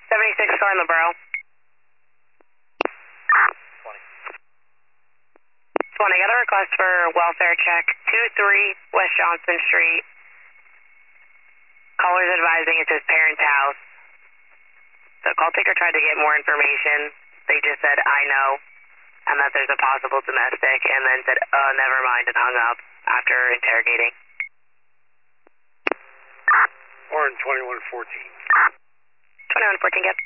76 car in the borough. 20, got a request for welfare check, 23 West Johnson Street. Caller's advising it's his parents' house. The call taker tried to get more information. They just said, I know, and that there's a possible domestic, and then said, never mind, and hung up after interrogating. Orange 2114. 2114, yep.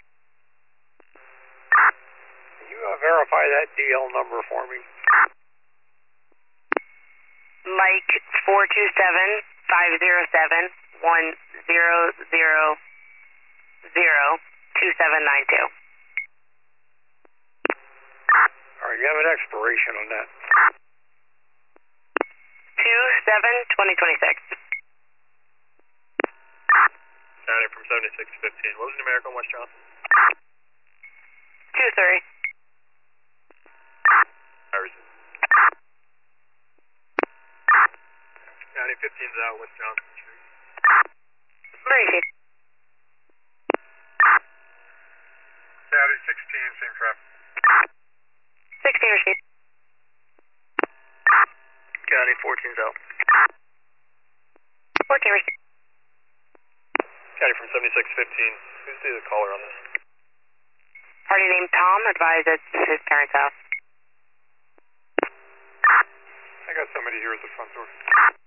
Can you verify that DL number for me? Mike 427-507-1000-2792. All right, you have an expiration on that. 2/7/2026. County from 7615. What was the numerical in West Johnson? 23. Harrison. County 15's out, West Johnson Street. Mauricio. County 16, same traffic. 16 received. County 14's out. 14 received. County from 7615. Who's the caller on this? Party named Tom, advised it's his parents' house. I got somebody here at the front door.